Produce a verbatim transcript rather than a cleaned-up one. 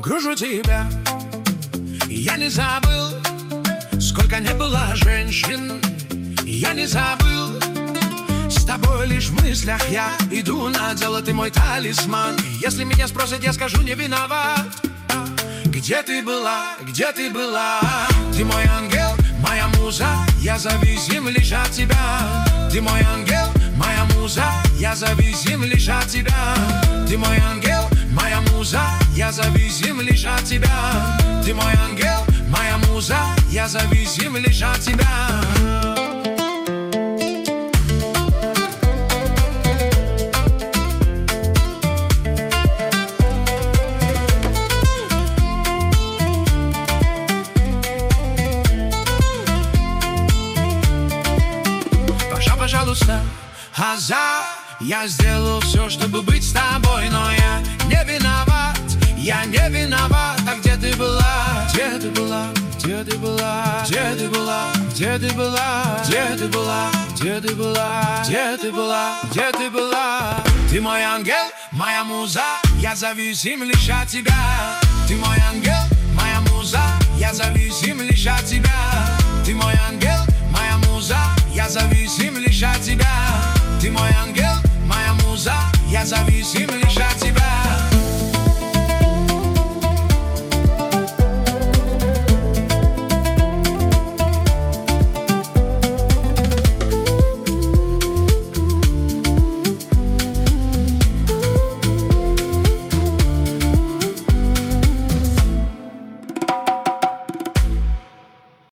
кружу тебя. Я не забыл, сколько не было женщин. Я не забыл, с тобой лишь в мыслях я иду на дело, ты мой талисман. И если меня спросят, я скажу, не виноват. Где ты была, где ты была? Ты мой ангел, моя муза, я зависим лишь от тебя. Ты мой ангел, моя муза, я зависим лишь от тебя. Ты мой ангел, моя муза, я зависим лишь от тебя. Ты мой ангел, моя муза, я зависим лишь от тебя. Пожалуйста, Аза, я сделал все, чтобы быть с тобой, но я не виноват, я не виноват. А где ты была? Где ты была? Где ты была? Где ты была? Где ты была? Где ты была? Где ты была? Где ты была? Где ты была? Ты мой ангел, моя муза, я зависим лишь от тебя. Ты мой ангел, моя муза, я зависим лишь от тебя. Ты мой ангел, моя муза, я зависим лишь от тебя. Ты мой ангел, моя муза, я зависим лишь от тебя.